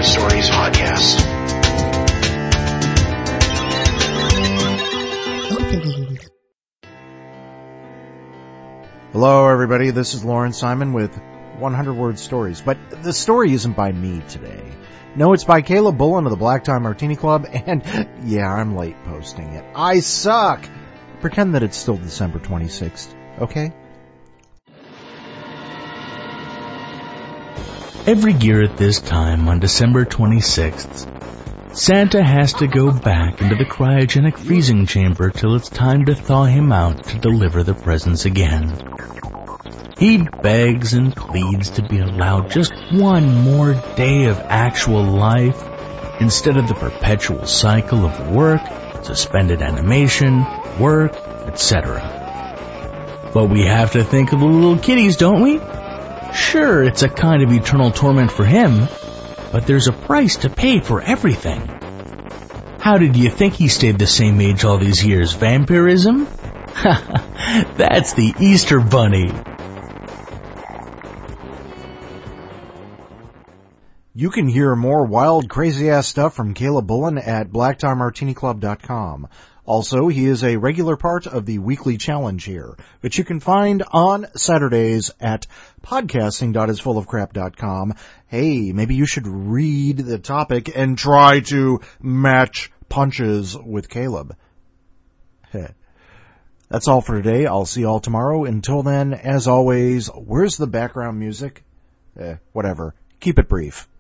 Stories podcast. Hello, everybody. This is Lauren Simon with 100 Word Stories. But the story isn't by me today. No, it's by Caleb Bullen of the Black Tie Martini Club, and yeah, I'm late posting it. I suck! Pretend that it's still December 26th, okay? Every year at this time, on December 26th, Santa has to go back into the cryogenic freezing chamber till it's time to thaw him out to deliver the presents again. He begs and pleads to be allowed just one more day of actual life instead of the perpetual cycle of work, suspended animation, work, etc. But we have to think of the little kiddies, don't we? Sure, it's a kind of eternal torment for him, but there's a price to pay for everything. How did you think he stayed the same age all these years? Vampirism? That's the Easter Bunny. You can hear more wild, crazy-ass stuff from Caleb Bullen at blacktiemartiniclub.com. Also, he is a regular part of the weekly challenge here, which you can find on Saturdays at podcasting.isfullofcrap.com. Hey, maybe you should read the topic and try to match punches with Caleb. That's all for today. I'll see you all tomorrow. Until then, as always, where's the background music? Whatever. Keep it brief.